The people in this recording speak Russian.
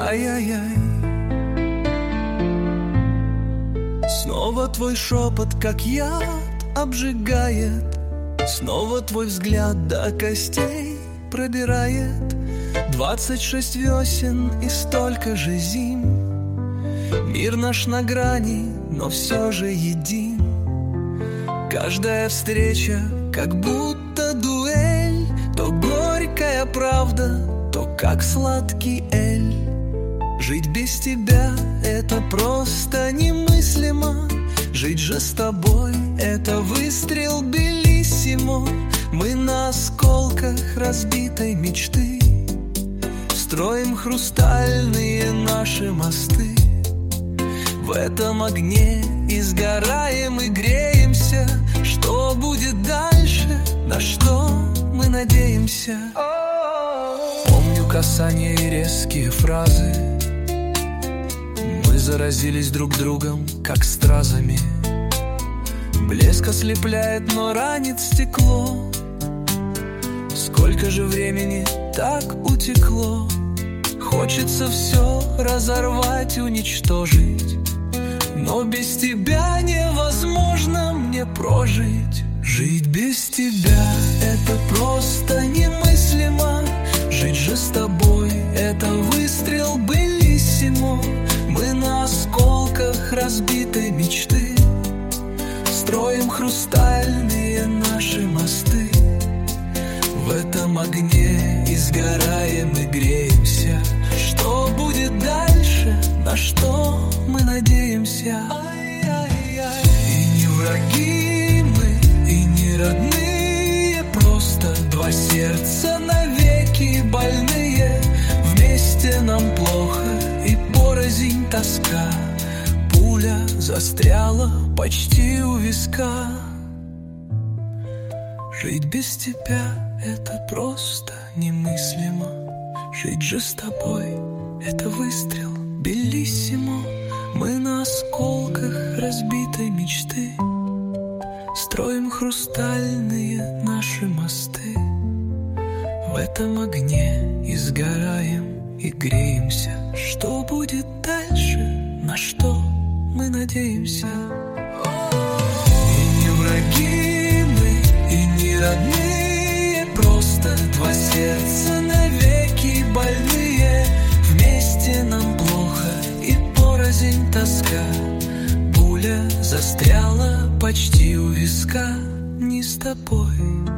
Ай-яй-яй. Снова твой шепот, как яд, обжигает. Снова твой взгляд до костей пробирает. 26 весен и столько же зим. Мир наш на грани, но все же един. Каждая встреча, как будто дуэль. То горькая правда, то как сладкий эль. Жить без тебя — это просто немыслимо. Жить же с тобой — это выстрел белиссимо. Мы на осколках разбитой мечты строим хрустальные наши мосты. В этом огне и сгораем, и греемся. Что будет дальше, на что мы надеемся? Помню касания и резкие фразы. Мы заразились друг другом, как стразами. Блеск ослепляет, но ранит стекло. Сколько же времени так утекло. Хочется все разорвать, уничтожить. Но без тебя невозможно мне прожить. Жить без тебя — это просто немыслимо. Жить же с тобой — это выстрел белиссимо. Мы на осколках разбитой мечты строим хрустальные наши мосты. В этом огне и сгораем, и греемся. Что будет дальше, на что мы надеемся? И не враги мы, и не родные. Просто два сердца навеки больные. Вместе нам плохо, и порознь тоска. Пуля застряла почти у виска. Жить без тебя — это просто немыслимо. Жить же с тобой — это выстрел белиссимо. Мы на осколках разбитой мечты строим хрустальные наши мосты. В этом огне и сгораем, и греемся. Что будет дальше, на что мы надеемся? И не враги мы, и не родные. Просто два сердца навеки больные. Вместе нам плохо, и порознь тоска. Пуля застряла почти у виска. Не с тобой